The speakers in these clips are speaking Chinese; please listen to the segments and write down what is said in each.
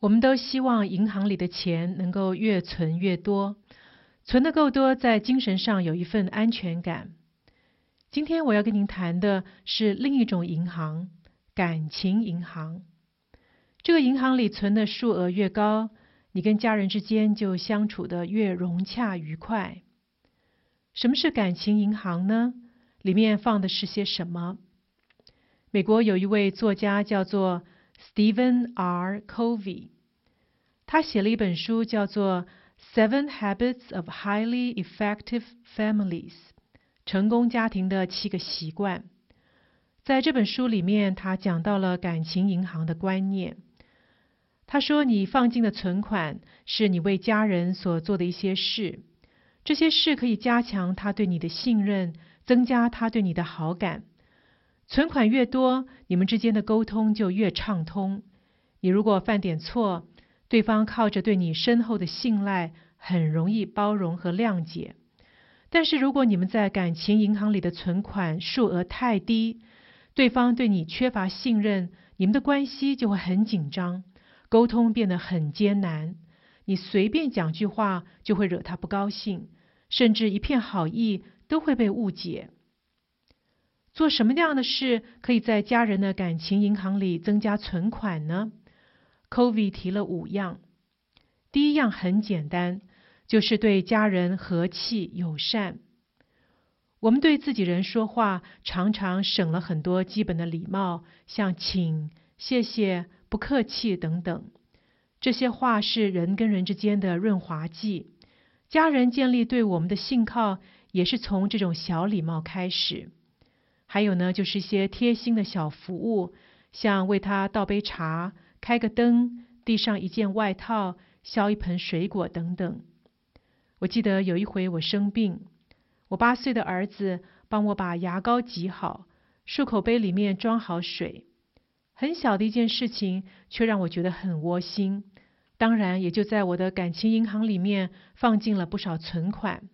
我们都希望银行里的钱能够越存越多，存得够多，在精神上有一份安全感。今天我要跟您谈的是另一种银行——感情银行。这个银行里存的数额越高，你跟家人之间就相处得越融洽愉快。什么是感情银行呢？里面放的是些什么？美国有一位作家叫做 Stephen R. Covey， 他写了一本书叫做 Seven Habits of Highly Effective Families， 成功家庭的7个习惯。在这本书里面，他讲到了感情银行的观念。他说，你放进的存款是你为家人所做的一些事，这些事可以加强他对你的信任，增加他对你的好感。存款越多，你们之间的沟通就越畅通。你如果犯点错，对方靠着对你深厚的信赖，很容易包容和谅解。但是如果你们在感情银行里的存款数额太低，对方对你缺乏信任，你们的关系就会很紧张，沟通变得很艰难。你随便讲句话就会惹他不高兴，甚至一片好意都会被误解。做什么样的事可以在家人的感情银行里增加存款呢？ Covey 提了5样。第一样很简单，就是对家人和气友善。我们对自己人说话常常省了很多基本的礼貌，像请、谢谢、不客气等等。这些话是人跟人之间的润滑剂。家人建立对我们的信靠，也是从这种小礼貌开始。还有呢，就是一些贴心的小服务，像为他倒杯茶、开个灯、递上一件外套、削一盆水果等等。我记得有一回我生病，我8岁的儿子帮我把牙膏挤好，漱口杯里面装好水。很小的一件事情，却让我觉得很窝心。当然，也就在我的感情银行里面放进了不少存款。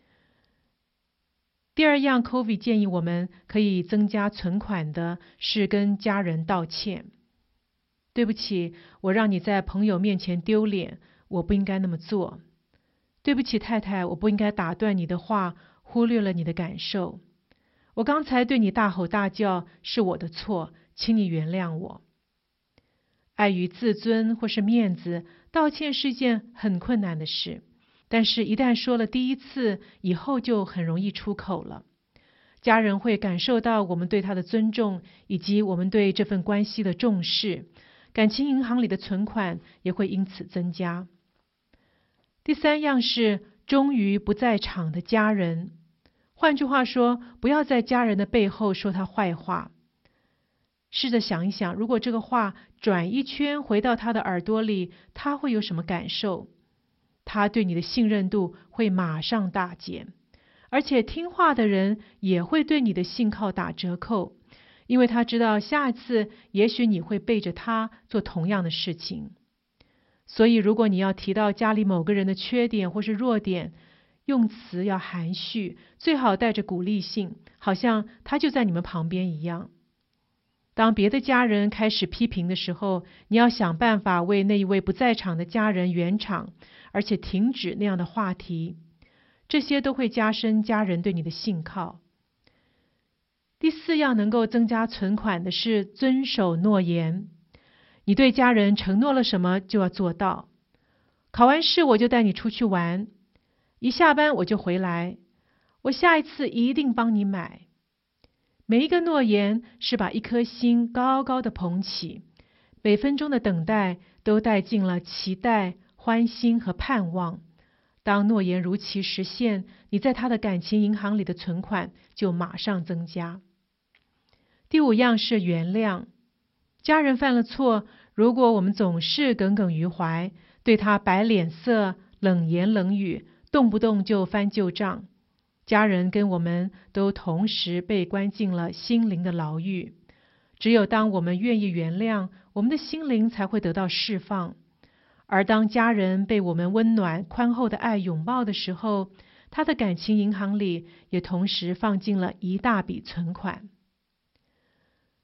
第二样 Covey 建议我们可以增加存款的是跟家人道歉。对不起，我让你在朋友面前丢脸，我不应该那么做。对不起，太太，我不应该打断你的话，忽略了你的感受。我刚才对你大吼大叫，是我的错，请你原谅我。碍于自尊或是面子，道歉是一件很困难的事。但是一旦说了第一次，以后就很容易出口了。家人会感受到我们对他的尊重，以及我们对这份关系的重视，感情银行里的存款也会因此增加。第3样是忠于不在场的家人。换句话说，不要在家人的背后说他坏话。试着想一想，如果这个话转一圈回到他的耳朵里，他会有什么感受？他对你的信任度会马上大减，而且听话的人也会对你的信靠打折扣，因为他知道下一次也许你会背着他做同样的事情。所以如果你要提到家里某个人的缺点或是弱点，用词要含蓄，最好带着鼓励性，好像他就在你们旁边一样。当别的家人开始批评的时候，你要想办法为那一位不在场的家人圆场，而且停止那样的话题。这些都会加深家人对你的信靠。第4样能够增加存款的是遵守诺言。你对家人承诺了什么就要做到。考完试我就带你出去玩，一下班我就回来，我下一次一定帮你买。每一个诺言是把一颗心高高的捧起，每分钟的等待都带进了期待、欢欣和盼望。当诺言如期实现，你在他的感情银行里的存款就马上增加。第5样是原谅。家人犯了错，如果我们总是耿耿于怀，对他摆脸色、冷言冷语，动不动就翻旧账，家人跟我们都同时被关进了心灵的牢狱。只有当我们愿意原谅，我们的心灵才会得到释放。而当家人被我们温暖宽厚的爱拥抱的时候，他的感情银行里也同时放进了一大笔存款。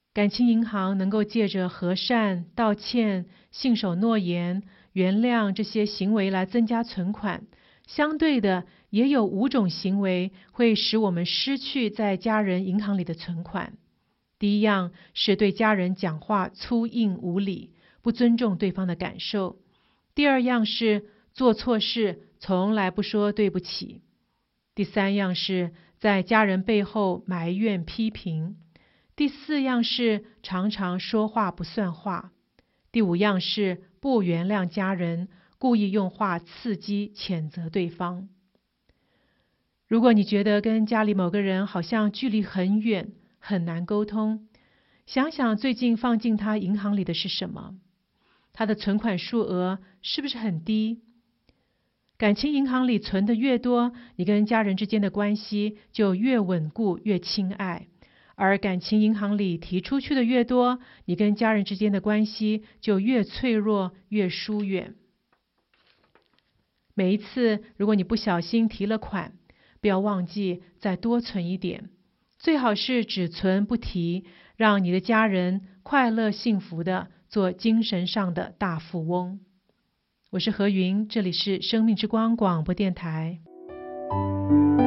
感情银行能够借着和善、道歉、信守诺言、原谅这些行为来增加存款。相对的，也有5种行为会使我们失去在家人银行里的存款。第一样是对家人讲话粗硬无礼，不尊重对方的感受。第二样是做错事从来不说对不起。第三样是在家人背后埋怨批评。第4样是常常说话不算话。第5样是不原谅家人，故意用话刺激谴责对方。如果你觉得跟家里某个人好像距离很远，很难沟通，想想最近放进他银行里的是什么，他的存款数额是不是很低？感情银行里存的越多，你跟家人之间的关系就越稳固、越亲爱。而感情银行里提出去的越多，你跟家人之间的关系就越脆弱、越疏远。每一次如果你不小心提了款，不要忘记再多存一点，最好是只存不提，让你的家人快乐幸福的做精神上的大富翁。我是何云，这里是生命之光广播电台。